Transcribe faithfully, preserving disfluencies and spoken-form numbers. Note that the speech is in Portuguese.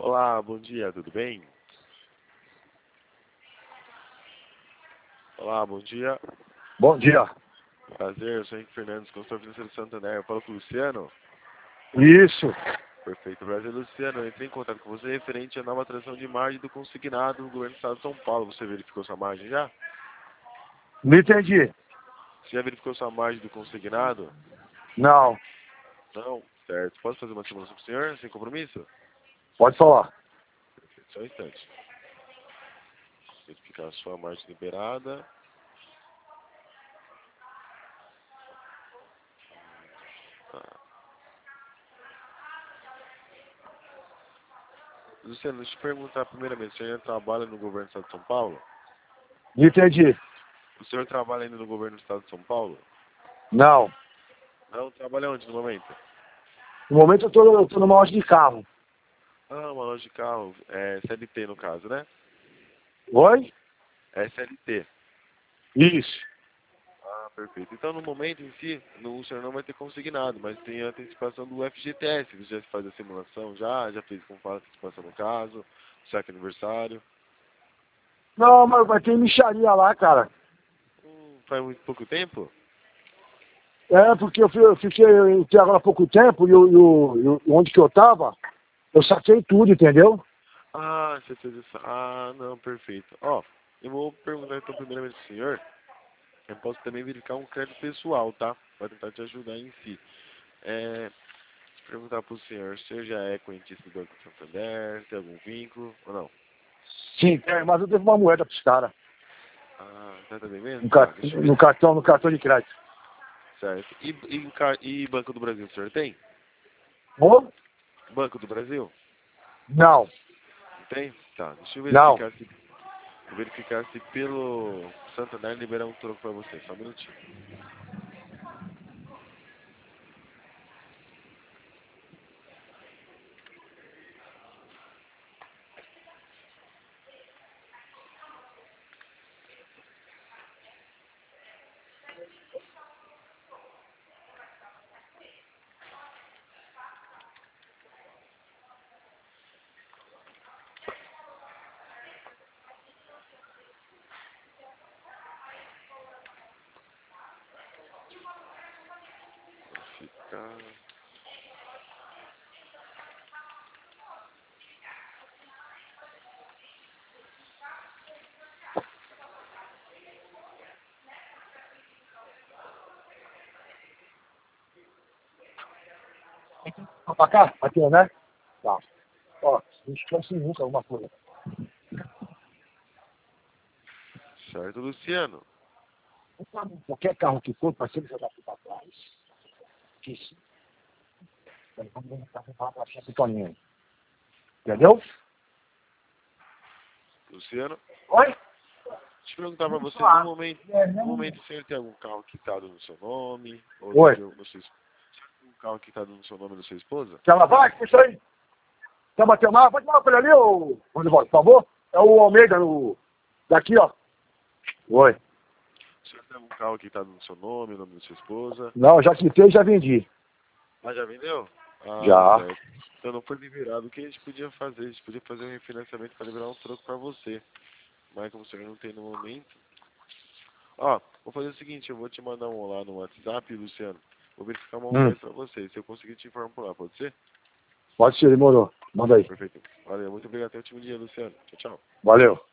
Olá, bom dia, tudo bem? Olá, bom dia. Bom dia. Prazer, eu sou Henrique Fernandes, consultor financeiro do Santander. Eu falo com o Luciano. Isso. Perfeito, prazer, Luciano. Eu entrei em contato com você referente à nova atração de margem do consignado no governo do estado de São Paulo. Você verificou sua margem já? Não entendi. Você já verificou sua margem do consignado? Não. Não? Certo. Posso fazer uma simulação para o senhor, sem compromisso? Pode falar. Perfeito, só um instante. Verificar a sua margem liberada. Tá. Luciano, deixa eu te perguntar primeiramente, o senhor ainda trabalha no governo do estado de São Paulo? Não entendi. O senhor trabalha ainda no governo do estado de São Paulo? Não. Não, trabalha onde no momento? No momento eu tô, eu tô numa loja de carro. Ah, uma loja de carro, é C L T no caso, né? Oi? É S L T. Isso. Ah, perfeito. Então no momento em si, no, o senhor não vai ter consignado, mas tem a antecipação do F G T S. Você já faz a simulação já? Já fez como fala a antecipação no caso? Saque aniversário? Não, mas vai ter mixaria lá, cara. Hum, faz muito pouco tempo? É, porque eu, fui- eu fiquei, eu fiquei agora há pouco tempo e, eu, eu, eu- onde que eu tava, eu saquei tudo, entendeu? Ah, você fez isso. Ah, não, perfeito. Ó, eu vou perguntar então primeiramente pro senhor. Eu posso também verificar um crédito pessoal, tá? Para tentar te ajudar em si. É, perguntar pro senhor, o senhor já é clientista do Banco Santander, tem algum vínculo ou não? Sim, é, mas eu devo uma moeda pros caras. Ah, tá também mesmo? No, Tá, car- deixa eu no ver. cartão, no cartão de crédito. Certo. E, e, ca- e Banco do Brasil, o senhor tem? Ô? Banco do Brasil? Não. Não tem? Tá, deixa eu Não. verificar se, verificar se pelo Santander liberar um troco pra você, só um minutinho. Verificar. Vai pra cá? Aqui, né? Tá. Ó, a gente quer nunca alguma coisa. Certo, Luciano. Qualquer carro que for, para sempre jogar aqui para trás. Que sim. Vamos falar para a Toninho. Entendeu? Luciano. Oi? Deixa eu perguntar pra Vamos você, no falar. momento, É, no não... momento o senhor tem algum carro quitado no seu nome? Ou no Oi. seu, no seu, um carro quitado no seu nome da sua esposa? Quer lavar? Isso aí. Quer bater uma? Pode dar para ele ali, ô... Ronivon, por favor? É o Almeida, no... daqui, ó. Oi. O senhor tem algum carro quitado no seu nome, no nome da sua esposa? Não, já quitei e já vendi. Ah, já vendeu? Ah, Já. certo. Então não foi liberado. O que a gente podia fazer? A gente podia fazer um refinanciamento para liberar um troco para você. Mas como o senhor não tem no momento... Ó, vou fazer o seguinte, eu vou te mandar um lá no WhatsApp, Luciano. Vou verificar uma Hum. oferta para você. Se eu conseguir te informar por lá, pode ser? Pode ser, demorou. Manda aí. Perfeito. Valeu, muito obrigado. Até o último dia, Luciano. Tchau, tchau. Valeu.